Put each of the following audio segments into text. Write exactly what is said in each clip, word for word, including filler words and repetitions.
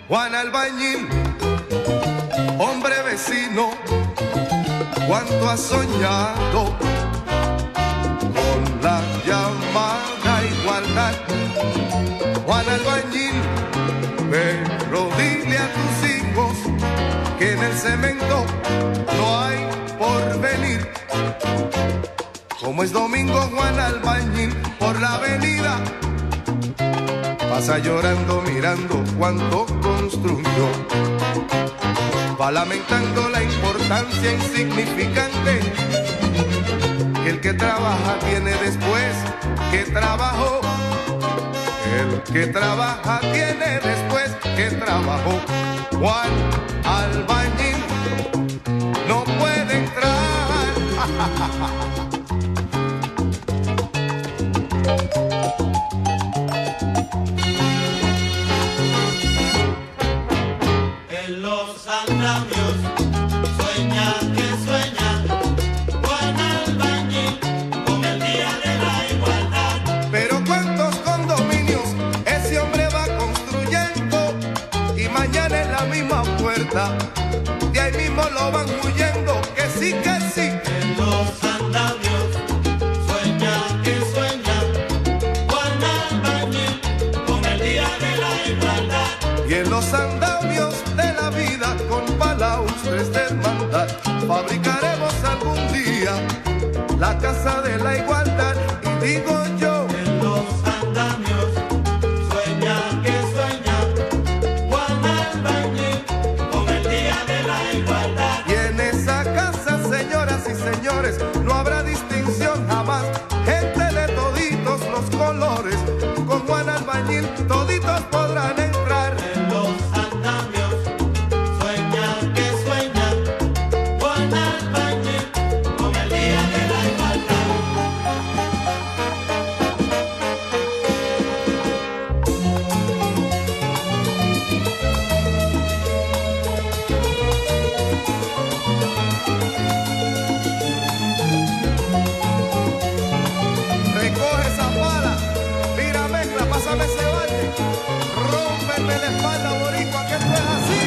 Juan Albañil, hombre vecino, cuánto has soñado con la llamada igualdad. Juan Albañil, pero dile a tus hijos que en el cemento no hay porvenir. Como es domingo, Juan Albañil por la avenida pasa llorando mirando cuánto construyó. Va lamentando la importancia insignificante que el que trabaja tiene después que trabajó. El que trabaja tiene después que trabajó. Juan Albañil no puede entrar. En los andamios sueña que sueña Juan Albañil con el día de la igualdad. Pero cuántos condominios ese hombre va construyendo y mañana en la misma puerta de ahí mismo lo van huyendo. Que sí, que sí. En los andamios sueña que sueña Juan Albañil con el día de la igualdad. Y en los andamios de la vida con balaustres de hermandad fabricaremos algún día la casa de la igualdad. Y digo yo, en los andamios sueña que sueña Juan Albañil con el día de la igualdad. y en esa casa, señoras y señores, no habrá distinción jamás. Gente de toditos los colores, con Juan Albañil toditos podrán entrar. En los andamios sueña que sueña Juan Albañil con el día de la igualdad. Recoge esa pala, tira mezcla, pásame ese balde, rómpeme la espalda, boricua, que esto es así.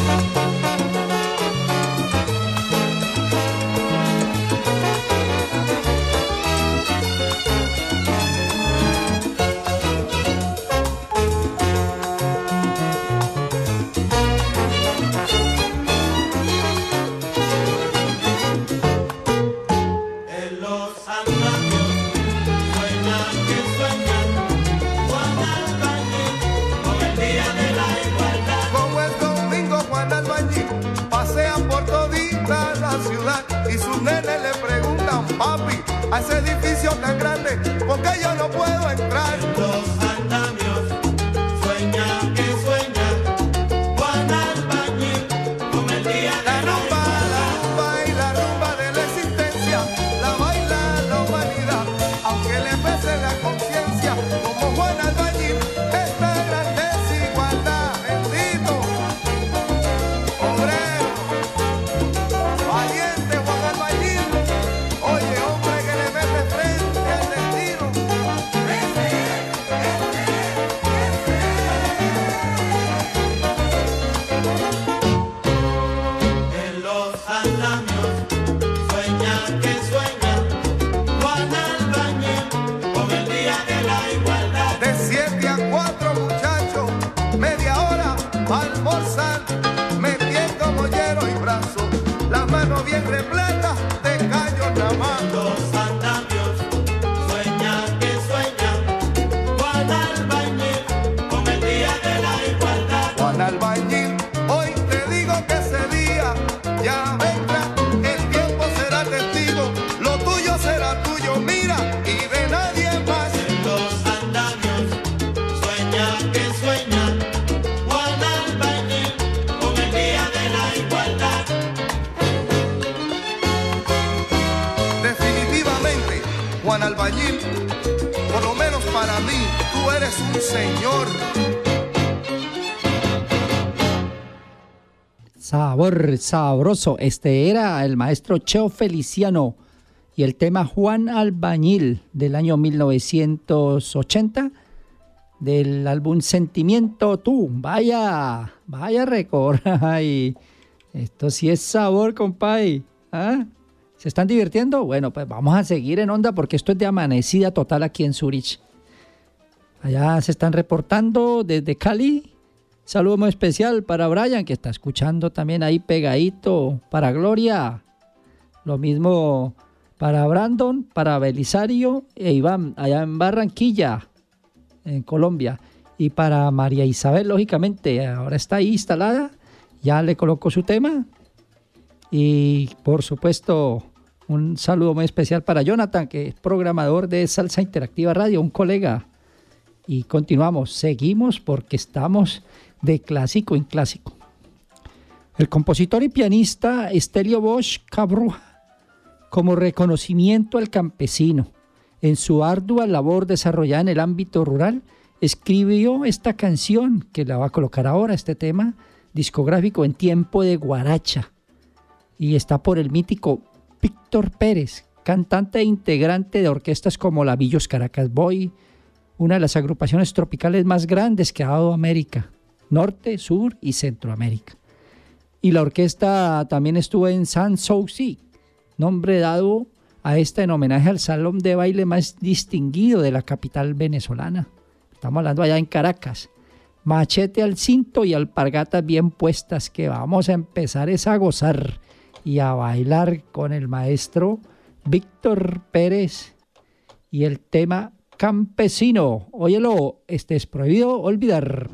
En los andamios sueña que sueña Juan Albañil con el día de la igualdad. Como el domingo, Juan Albañil pasea por todita la ciudad y sus nenes le preguntan, papi, a ese edificio tan grande, ¿por qué yo no puedo entrar? En los andamios sueña que sueña Juan Albañil con el día La de la rumba, la igualdad. rumba y la rumba de la existencia, la baila la humanidad, aunque le pese la conciencia, como Juan Albañil, esta gran desigualdad, bendito, obrero, valiente Juan Albañil, oye, hombre que le mete frente al destino. En los andamios sueña que sueña Juan Albañil con el día de la igualdad. De siete a cuatro muchachos, media hora pa' almorzar, metiendo mollero y brazo, las manos bien repletas de callos nada más. En los andamios sueña que sueña Juan Albañil con el día de la igualdad. Juan Albañil, hoy te digo que ese día ya vendrá, el tiempo será testigo, lo tuyo será tuyo, mira, y de nadie más. En los andamios sueña que sueña Juan Albañil con el día de la igualdad. Definitivamente, Juan Albañil, por lo menos para mí, tú eres un señor. Sabor sabroso. Este era el maestro Cheo Feliciano y el tema Juan Albañil del año mil novecientos ochenta del álbum Sentimiento Tú. Vaya, vaya récord. Ay, esto sí es sabor, compay. ¿Ah? ¿Se están divirtiendo? Bueno, pues vamos a seguir en onda porque esto es de amanecida total aquí en Zurich. Allá se están reportando desde Cali. Saludo muy especial para Brian, que está escuchando también ahí pegadito. Para Gloria. Lo mismo para Brandon, para Belisario e Iván, allá en Barranquilla, en Colombia. Y para María Isabel, lógicamente, ahora está ahí instalada. Ya le coloco su tema. Y por supuesto, un saludo muy especial para Jonathan, que es programador de Salsa Interactiva Radio, un colega. Y continuamos, seguimos porque estamos de clásico en clásico. El compositor y pianista Estelio Bosch Cabruja, como reconocimiento al campesino en su ardua labor desarrollada en el ámbito rural, escribió esta canción que la va a colocar ahora, este tema discográfico En Tiempo de Guaracha. Y está por el mítico Víctor Pérez, cantante e integrante de orquestas como la Villos Caracas Boy, una de las agrupaciones tropicales más grandes que ha dado América, Norte, Sur y Centroamérica. Y la orquesta también estuvo en San Souci, nombre dado a esta en homenaje al salón de baile más distinguido de la capital venezolana. Estamos hablando allá en Caracas. Machete al cinto y alpargatas bien puestas, que vamos a empezar es a gozar y a bailar con el maestro Víctor Pérez y el tema Campesino. Óyelo, este es prohibido olvidar.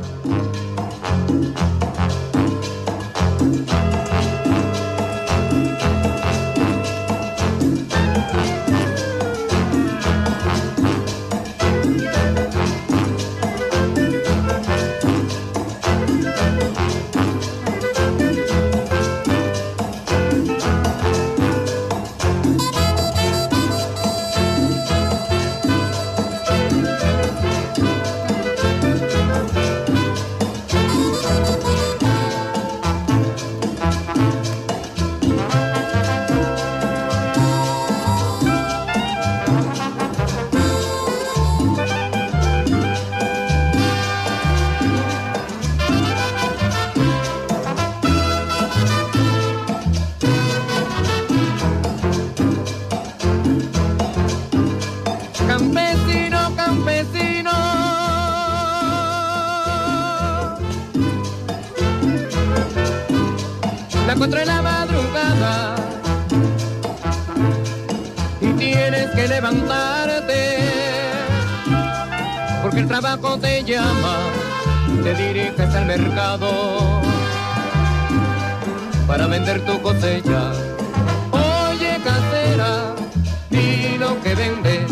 Cuatro de la madrugada y tienes que levantarte porque el trabajo te llama, te diriges al mercado para vender tu cosecha. Oye, casera, di lo que vendes.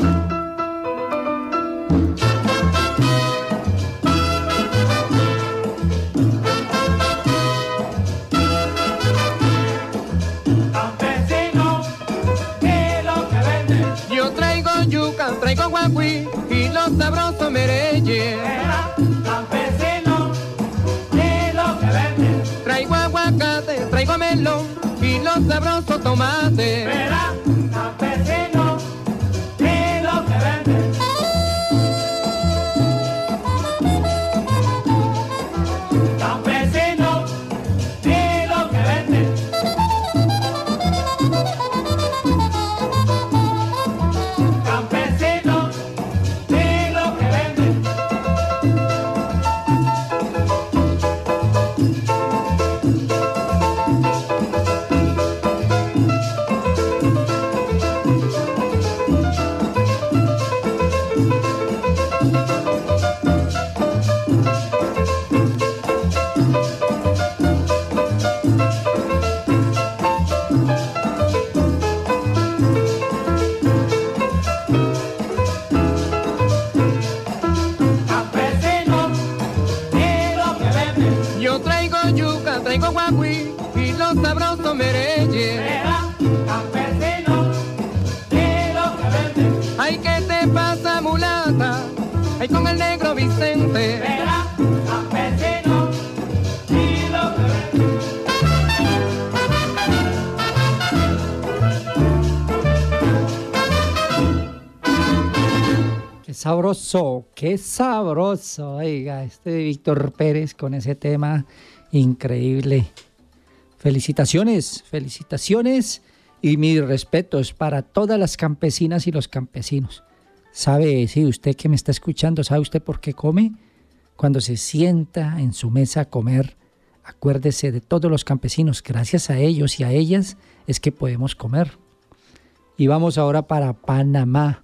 Traigo guagüí y los sabrosos mereyes. Campesino, ¿qué lo que vende? Traigo aguacate, traigo melón y los sabrosos tomates. Verá, campesino, ¿qué lo que vende? Campesino, ¿qué lo que vende? Traigo guagüí y los sabrosos mereyes. Verá, campesino, ¿qué lo que vende? Ay, ¿qué te pasa, mulata? Ay, con el negro Vicente. Verá, campesino, ¿qué lo que vende? sabroso, qué sabroso. Oiga, este Víctor Pérez con ese tema increíble. Felicitaciones, felicitaciones y mis respetos para todas las campesinas y los campesinos. ¿Sabe, sí, usted que me está escuchando, sabe usted por qué come? Cuando se sienta en su mesa a comer, acuérdese de todos los campesinos. Gracias a ellos y a ellas es que podemos comer. Y vamos ahora para Panamá.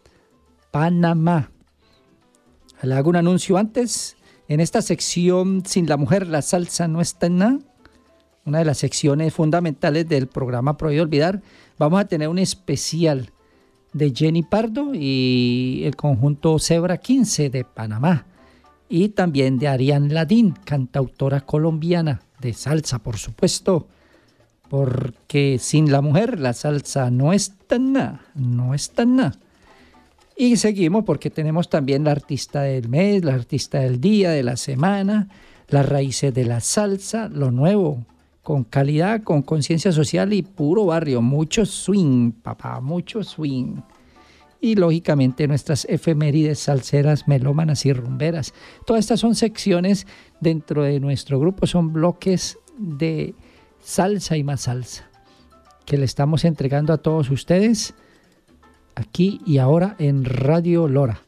Panamá. Le hago un anuncio antes. En esta sección Sin la Mujer la Salsa no está en nada, una de las secciones fundamentales del programa Prohibido Olvidar, vamos a tener un especial de Jenny Pardo y el conjunto Zebra quince de Panamá. Y también de Ariane Ladín, cantautora colombiana de salsa, por supuesto. Porque sin la mujer la salsa no está en nada, no está en nada. Y seguimos porque tenemos también la artista del mes, la artista del día, de la semana, las raíces de la salsa, lo nuevo, con calidad, con conciencia social y puro barrio. Mucho swing, papá, mucho swing. Y lógicamente nuestras efemérides salseras, melómanas y rumberas. Todas estas son secciones dentro de nuestro grupo, son bloques de salsa y más salsa que le estamos entregando a todos ustedes aquí y ahora en Radio Lora.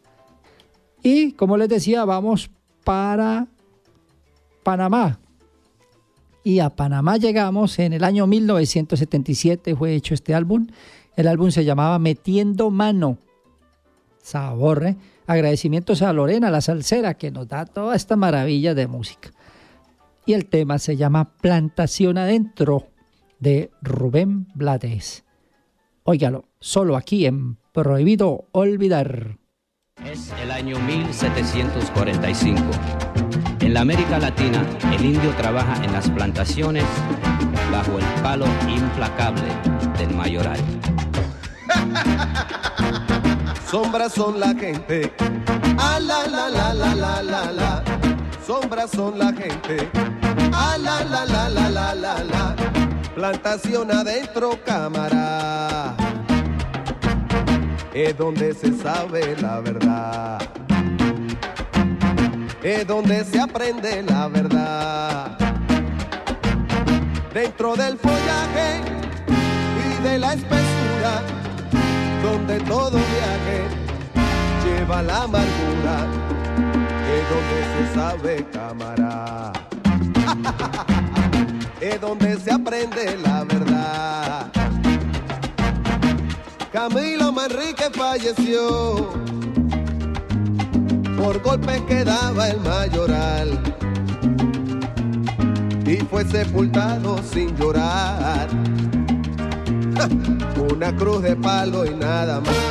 Y como les decía, vamos para Panamá. Y a Panamá llegamos en el año mil novecientos setenta y siete, fue hecho este álbum. El álbum se llamaba Metiendo Mano. Sabor, ¿eh? Agradecimientos a Lorena, la salsera, que nos da toda esta maravilla de música. Y el tema se llama Plantación Adentro, de Rubén Blades. Óigalo, solo aquí en Prohibido Olvidar. Es el año mil setecientos cuarenta y cinco. En la América Latina, el indio trabaja en las plantaciones bajo el palo implacable del mayoral. Sombras son la gente, ah, la, la, la, la, la, la, la. Sombras son la gente, ah, la, la, la, la, la, la, la. Plantación adentro, cámara, es donde se sabe la verdad, es donde se aprende la verdad. Dentro del follaje y de la espesura, donde todo viaje lleva la amargura, es donde se sabe, cámara, es donde se aprende la verdad. Camilo Manrique falleció por golpes que daba el mayoral y fue sepultado sin llorar. Una cruz de palo y nada más.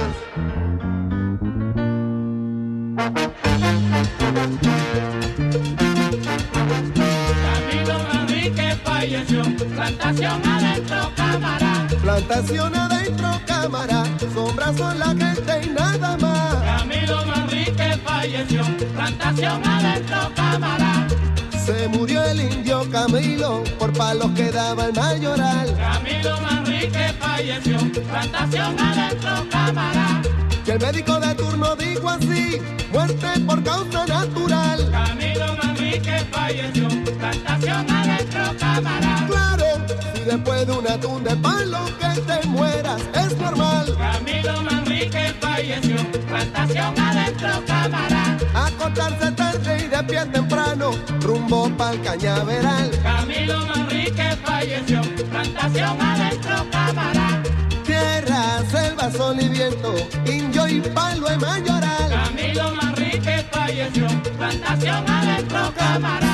Camilo Manrique falleció, plantación adentro, cámara. Plantación adentro, cámara, sombras son la gente y nada más. Camilo Manrique falleció, plantación adentro, cámara. Se murió el indio Camilo por palos que daba el mayoral. Camilo Manrique falleció, plantación adentro, cámara. Que el médico de turno dijo así, muerte por causa natural. Camilo Manrique falleció, plantación adentro, cámara. Claro, si después de una tunda de palo que te mueras es normal. Camilo Manrique falleció, plantación adentro, cámara. Acostarse tarde y de pie temprano, rumbo pa'l cañaveral. Camilo Manrique falleció, plantación adentro, cámara. Tierra, selva, sol y viento, indio y palo en mayoral. Camilo Manrique falleció, plantación adentro, cámara.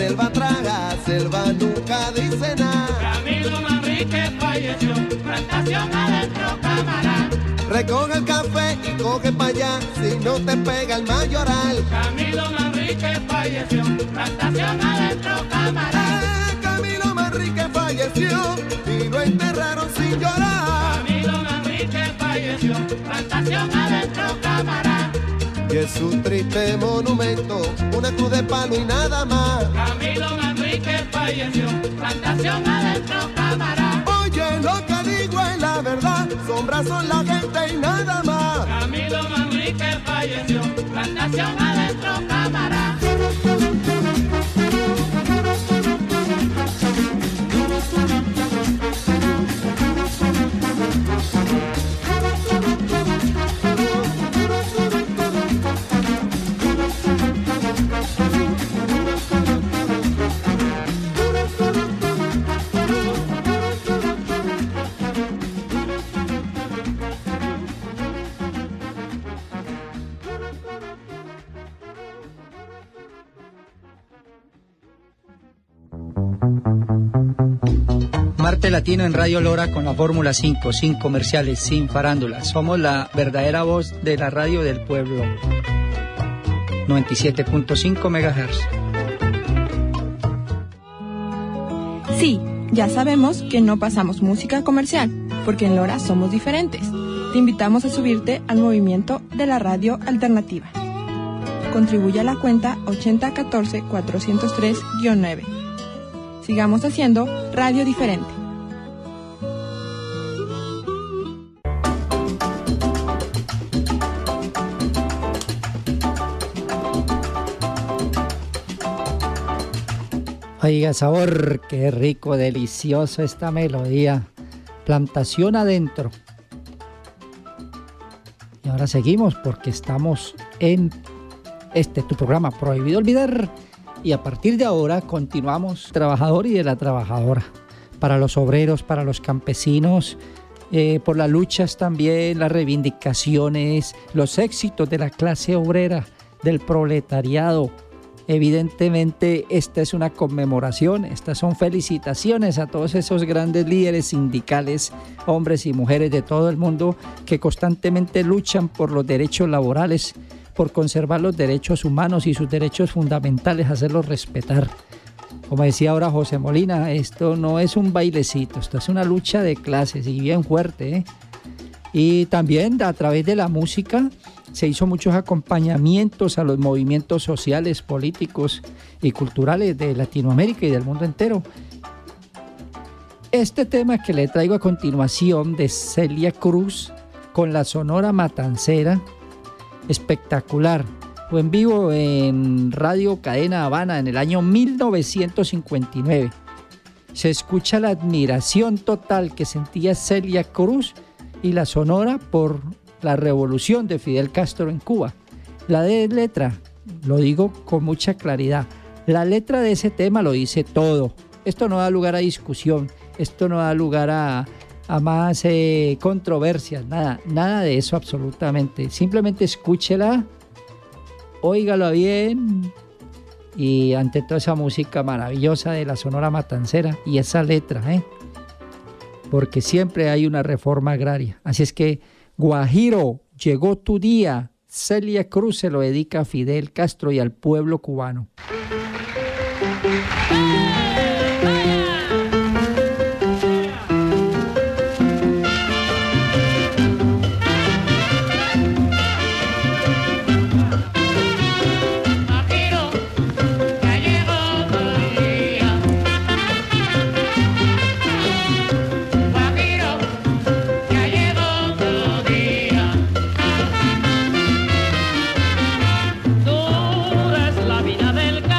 selva traga, selva nunca dice nada. Camilo Manrique falleció, plantación adentro, cámara. Recoge el café y coge pa' allá, si no te pega el mayoral. Camilo Manrique falleció, plantación adentro, cámara. Eh, Camilo Manrique falleció y lo enterraron sin llorar. Camilo Manrique falleció, plantación adentro, cámara. Y es un triste monumento, una cruz de palo y nada más. Camilo Manrique falleció, plantación adentro, cámara. Oye, lo que digo es la verdad, sombras son la gente y nada más. Camilo Manrique falleció, plantación adentro, cámara. Marte Latino en Radio Lora con la Fórmula cinco, sin comerciales, sin farándulas. Somos la verdadera voz de la radio del pueblo. noventa y siete punto cinco megahertz. Sí, ya sabemos que no pasamos música comercial, porque en Lora somos diferentes. Te invitamos a subirte al movimiento de la radio alternativa. Contribuye a la cuenta ochenta catorce cuatrocientos tres guion nueve. Sigamos haciendo radio diferente. Oiga, sabor, qué rico, delicioso esta melodía. Plantación adentro. Y ahora seguimos porque estamos en este tu programa Prohibido Olvidar. Y a partir de ahora continuamos trabajador y de la trabajadora. Para los obreros, para los campesinos, eh, por las luchas también, las reivindicaciones, los éxitos de la clase obrera, del proletariado. Evidentemente esta es una conmemoración, estas son felicitaciones a todos esos grandes líderes sindicales, hombres y mujeres de todo el mundo que constantemente luchan por los derechos laborales, por conservar los derechos humanos y sus derechos fundamentales, hacerlos respetar. Como decía ahora José Molina, esto no es un bailecito, esto es una lucha de clases y bien fuerte, ¿eh? Y también a través de la música se hizo muchos acompañamientos a los movimientos sociales, políticos y culturales de Latinoamérica y del mundo entero. Este tema que le traigo a continuación de Celia Cruz con la Sonora Matancera, espectacular. Fue en vivo en Radio Cadena Habana en el año mil novecientos cincuenta y nueve. Se escucha la admiración total que sentía Celia Cruz y la Sonora por la revolución de Fidel Castro en Cuba. La de letra, lo digo con mucha claridad, la letra de ese tema lo dice todo. Esto no da lugar a discusión, esto no da lugar a, a más eh, controversias, nada, nada de eso absolutamente. Simplemente escúchela, óigalo bien y ante toda esa música maravillosa de la Sonora Matancera y esa letra, ¿eh? Porque siempre hay una reforma agraria. Así es que, Guajiro, llegó tu día. Celia Cruz se lo dedica a Fidel Castro y al pueblo cubano. Dura es la vida del campo.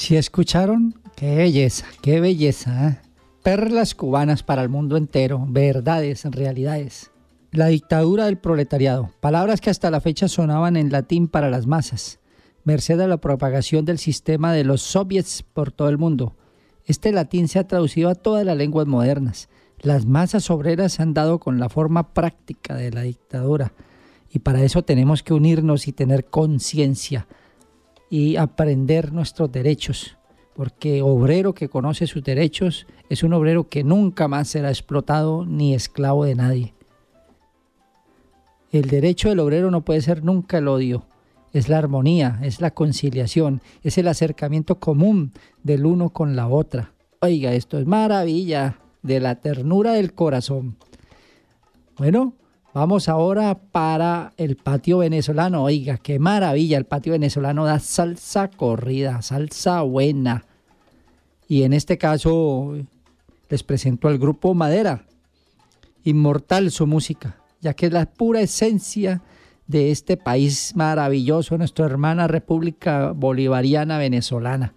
¿Sí escucharon? Qué belleza, qué belleza, ¿eh? Perlas cubanas para el mundo entero, verdades, realidades. La dictadura del proletariado, palabras que hasta la fecha sonaban en latín para las masas, merced a la propagación del sistema de los soviets por todo el mundo. Este latín se ha traducido a todas las lenguas modernas. Las masas obreras han dado con la forma práctica de la dictadura y para eso tenemos que unirnos y tener conciencia y aprender nuestros derechos, porque obrero que conoce sus derechos es un obrero que nunca más será explotado ni esclavo de nadie. El derecho del obrero no puede ser nunca el odio, es la armonía, es la conciliación, es el acercamiento común del uno con la otra. Oiga, esto es maravilla de la ternura del corazón. Bueno, vamos ahora para el patio venezolano. Oiga, qué maravilla, el patio venezolano da salsa corrida, salsa buena. Y en este caso les presento al grupo Madera, inmortal su música, ya que es la pura esencia de este país maravilloso, nuestra hermana República Bolivariana Venezolana.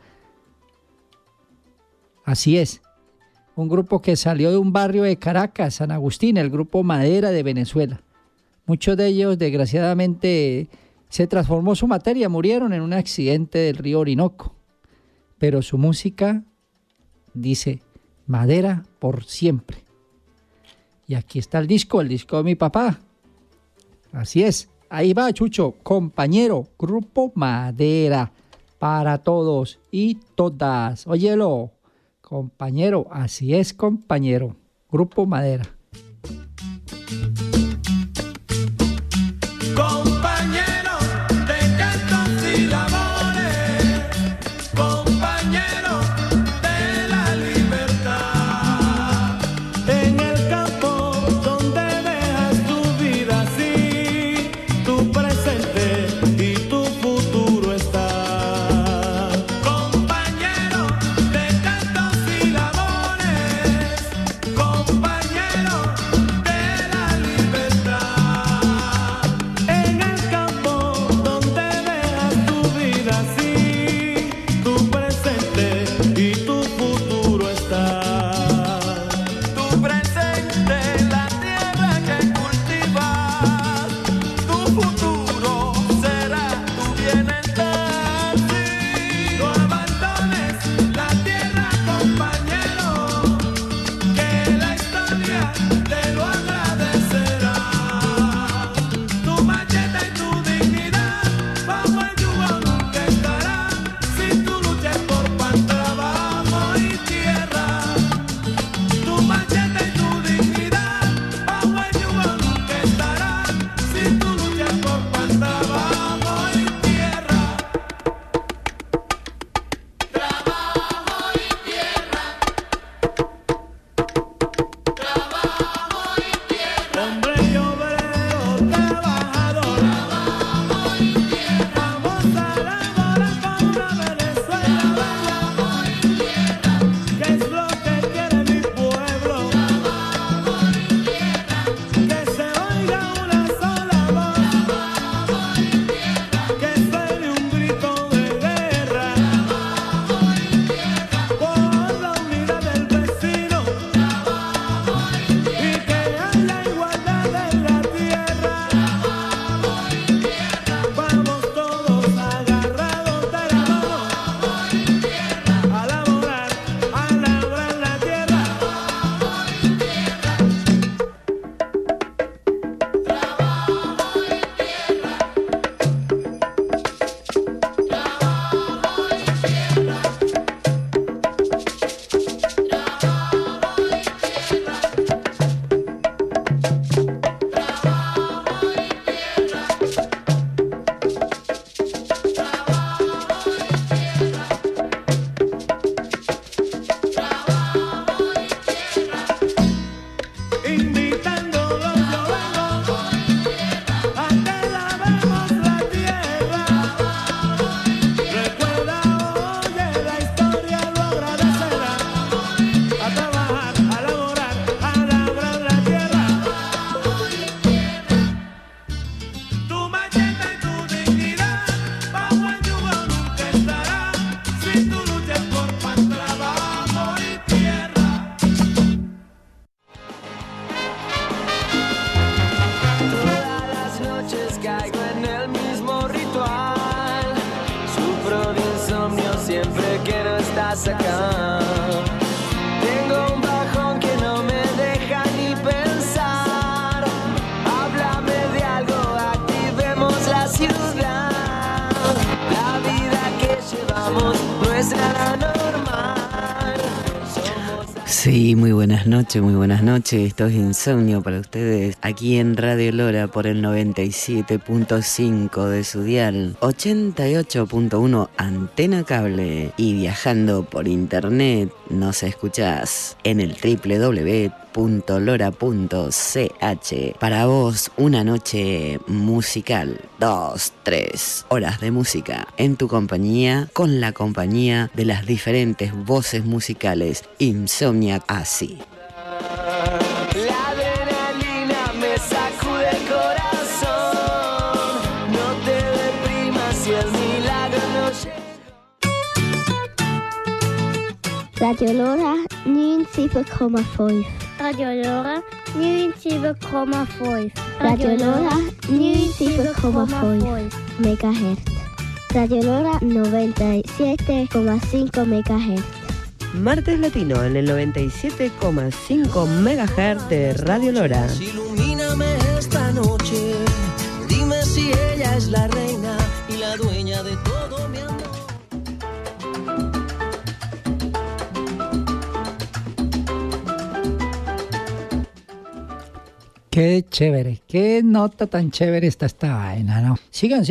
Así es, un grupo que salió de un barrio de Caracas, San Agustín, el grupo Madera de Venezuela. Muchos de ellos, desgraciadamente, se transformó su materia, murieron en un accidente del río Orinoco. Pero su música dice, Madera por siempre. Y aquí está el disco, el disco de mi papá. Así es, ahí va, Chucho, compañero, grupo Madera, para todos y todas. Óyelo, compañero, así es, compañero, grupo Madera. Compañero de cantos y labores, compañero de la libertad, en el campo donde dejas tu vida así, tu presente y tu futuro está. Compañero de cantos y labores, compañero acá. Tengo un bajón que no me deja ni pensar. Háblame de algo, activemos la ciudad. La vida que llevamos no es nada normal. Somos... Sí, muy buenas noches, muy buenas noches. Esto es Insomnio para ustedes aquí en Radio Lora por el noventa y siete punto cinco de su dial, ochenta y ocho punto uno antena cable y viajando por internet nos escuchás en el doble u doble u doble u punto lora punto c h. Para vos una noche musical, dos, tres horas de música en tu compañía, con la compañía de las diferentes voces musicales Insomniac así. La adrenalina me sacude el corazón. No te deprimas si el milagro no llega. Radio Lora negenenzeventig komma vijf. Radio Lora negenenzeventig komma vijf. Radio Lora negenenzeventig komma vijf megahertz. Radio Lora noventa y siete coma cinco megahertz. Martes Latino en el noventa y siete coma cinco megahertz de Radio Lora. Ilumíname esta noche. Dime si ella es la reina y la dueña de todo mi amor. Qué chévere, qué nota tan chévere está esta vaina, ¿no? Sigan,